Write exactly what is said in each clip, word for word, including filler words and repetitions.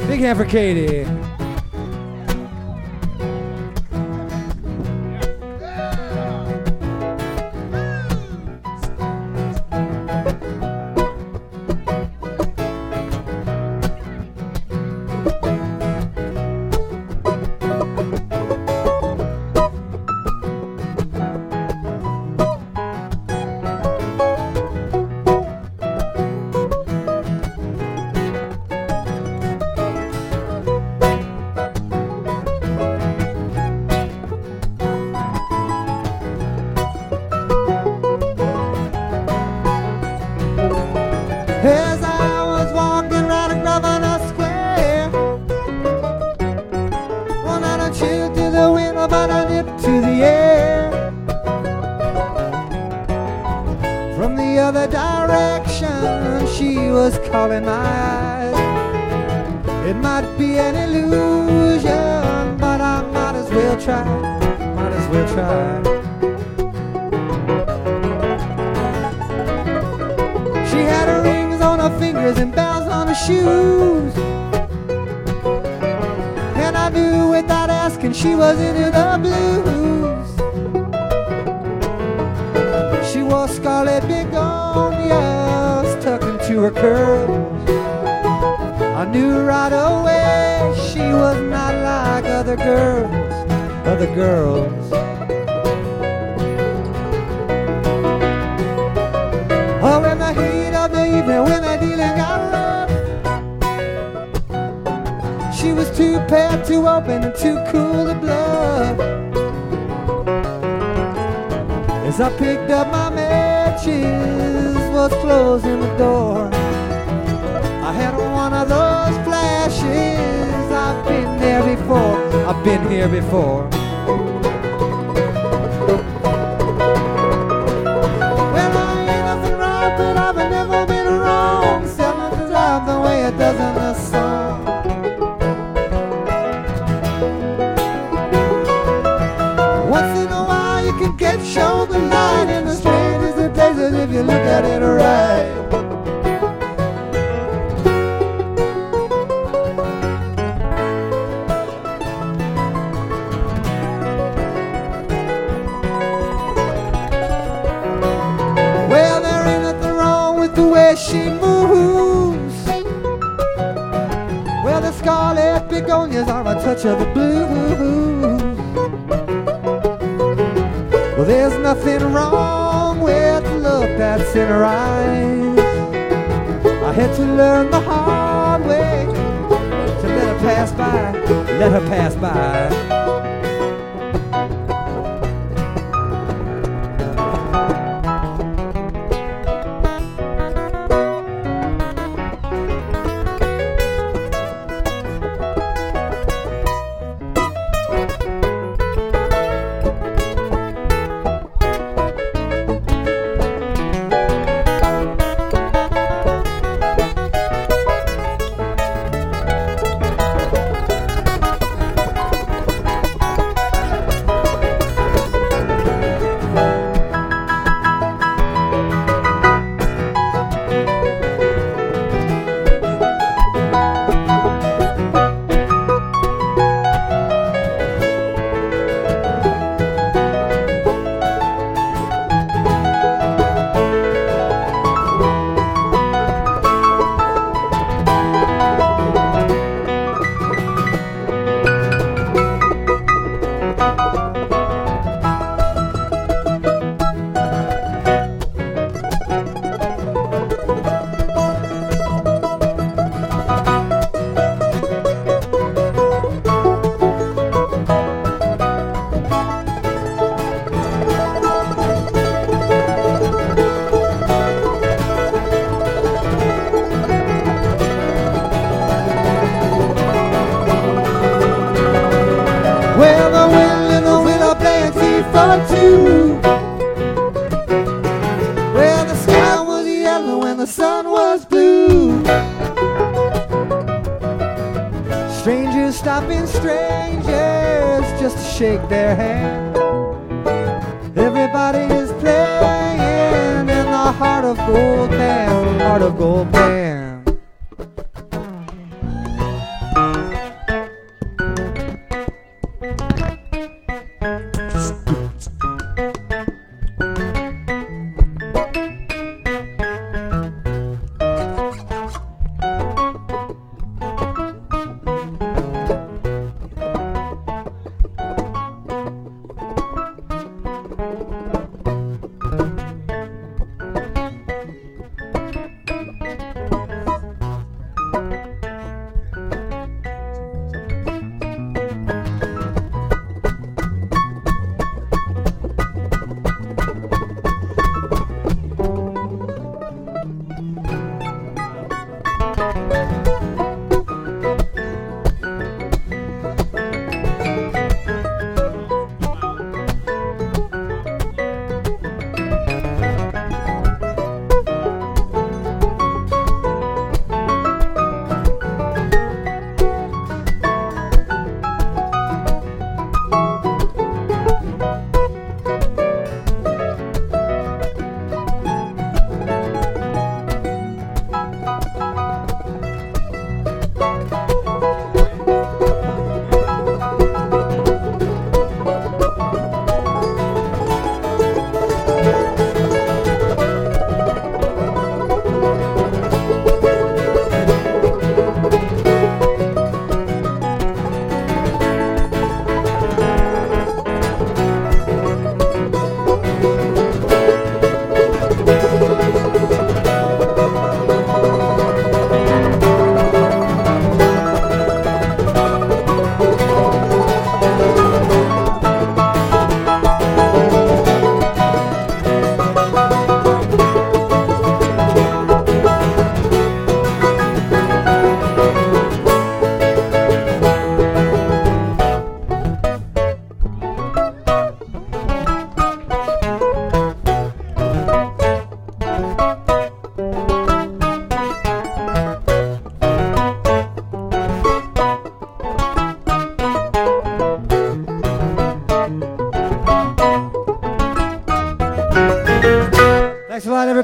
Big hand for Katie. As I was walking round Grosvenor Square, one night I chilled to the window, but I nipped to the air. From the other direction, she was calling my eyes. It might be an illusion, but I might as well try, might as well try. She had her rings on her fingers and bells on her shoes, and I knew without asking she was into the blues. She wore scarlet begonias tucked into her curls. I knew right away she was not like other girls, other girls. Oh, in the heat of the evening when the dealing got rough, she was too pale to open and too cool to bluff. As I picked up my matches, was closing the door, I had one of those flashes. I've been there before, I've been here before. But I've never been wrong, selling the life the way it does in the song. Once in a while you can get shown the light in the strangest of places if you look at it right. She moves, well, the scarlet begonias are a touch of the blues. Well, there's nothing wrong with the look that's in her eyes. I had to learn the hard way to let her pass by, let her pass by. Well, the wind and the willow playing for two. Well, the sky was yellow and the sun was blue. Strangers stopping strangers just to shake their hand. Everybody is playing in the Heart of Gold band, Heart of Gold band.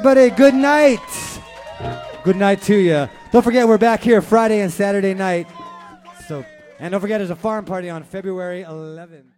everybody. Good night. Good night to you. Don't forget, we're back here Friday and Saturday night. So, and don't forget, there's a farm party on February eleventh.